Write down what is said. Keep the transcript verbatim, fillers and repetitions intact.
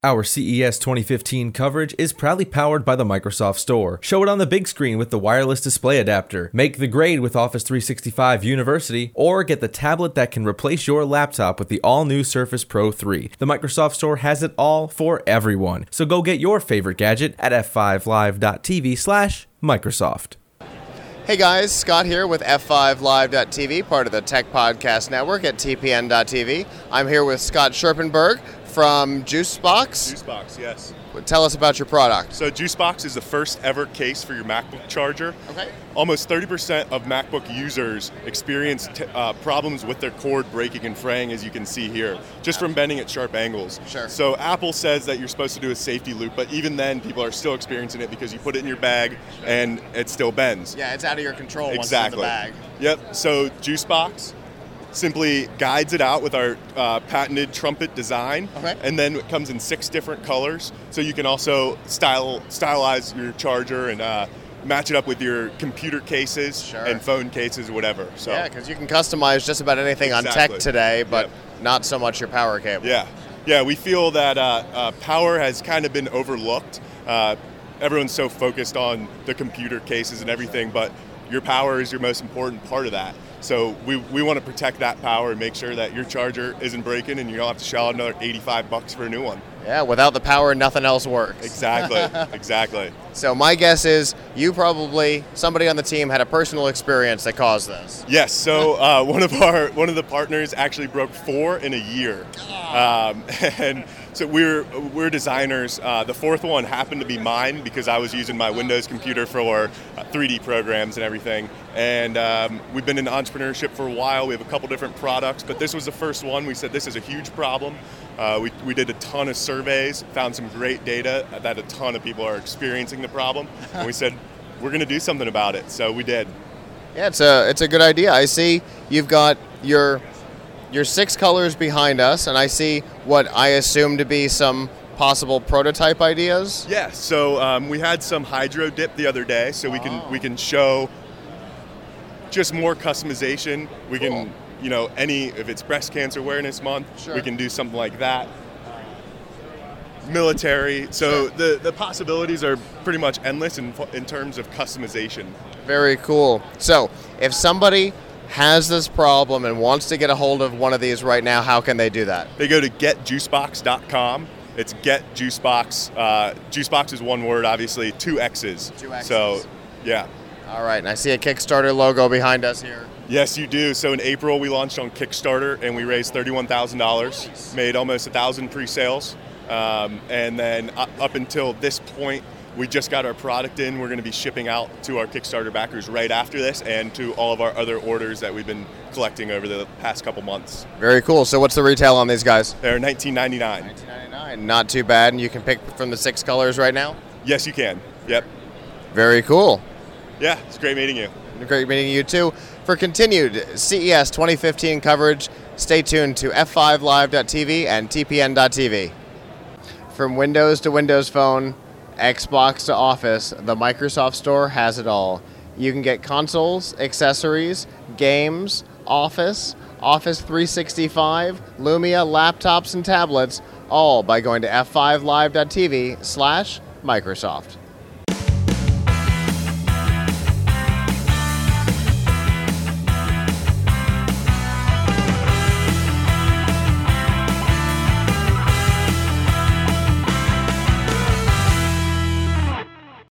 Our C E S twenty fifteen coverage is proudly powered by the Microsoft Store. Show it on the big screen with the wireless display adapter. Make the grade with Office three sixty-five University, or get the tablet that can replace your laptop with the all-new Surface Pro three. The Microsoft Store has it all for everyone. So go get your favorite gadget at f five live dot t v slash Microsoft. Hey guys, Scott here with f five live dot t v, part of the Tech Podcast Network at t p n dot t v. I'm here with Scott Scherpenberg from Juicebox. Juicebox, yes. Tell us about your product. So Juicebox is the first ever case for your MacBook charger. Okay. Almost thirty percent of MacBook users experience t- uh, problems with their cord breaking and fraying, as you can see here, just from bending at sharp angles. Sure. So Apple says that you're supposed to do a safety loop, but even then people are still experiencing it because you put it in your bag and it still bends. Yeah, it's out of your control Exactly. once it's in the bag. Yep, so Juicebox simply guides it out with our uh, patented trumpet design, okay. and then it comes in six different colors, so you can also style stylize your charger and uh, match it up with your computer cases sure. and phone cases, whatever. So yeah, because you can customize just about anything exactly. on tech today, but yep. not so much your power cable. Yeah, yeah. We feel that uh, uh, power has kind of been overlooked. Uh, everyone's so focused on the computer cases and everything, but your power is your most important part of that. So we, we want to protect that power and make sure that your charger isn't breaking and you don't have to shell out another eighty-five bucks for a new one. Yeah, without the power, nothing else works. Exactly, exactly. So my guess is you probably, somebody on the team had a personal experience that caused this. Yes, so uh, one of our one of the partners actually broke four in a year. Um, and so we're we're designers. Uh, the fourth one happened to be mine because I was using my Windows computer for uh, three D programs and everything. And um, we've been in entrepreneurship for a while. We have a couple different products, but this was the first one. We said this is a huge problem. Uh, we, we did a ton of surveys, found some great data that a ton of people are experiencing the problem. And we said, we're going to do something about it. So we did. Yeah, it's a it's a good idea. I see you've got your your six colors behind us, and I see what I assume to be some possible prototype ideas. Yeah, so um, we had some hydro dip the other day, so we can oh. we can show just more customization. We cool. can, you know, any, if it's Breast Cancer Awareness Month, sure. we can do something like that. Military, so sure. the, the possibilities are pretty much endless in, in terms of customization. Very cool. So if somebody has this problem and wants to get a hold of one of these right now, how can they do that? They go to get juicebox dot com. It's get Juicebox. Uh, Juicebox is one word, obviously, two X's. Two X's. So, yeah. All right, and I see a Kickstarter logo behind us here. Yes, you do. So in April, we launched on Kickstarter, and we raised thirty-one thousand dollars, nice. Made almost one thousand pre-sales. Um, and then up until this point, we just got our product in. We're going to be shipping out to our Kickstarter backers right after this and to all of our other orders that we've been collecting over the past couple months. Very cool. So what's the retail on these guys? They're nineteen ninety-nine. nineteen ninety-nine. Not too bad. And you can pick from the six colors right now? Yes, you can. Yep. Very cool. Yeah, it's great meeting you. Great meeting you too. For continued C E S twenty fifteen coverage, stay tuned to f five live dot t v and t p n dot t v. From Windows to Windows Phone, Xbox to Office, the Microsoft Store has it all. You can get consoles, accessories, games, Office, Office three sixty-five, Lumia, laptops, and tablets, all by going to f five live dot t v slash Microsoft.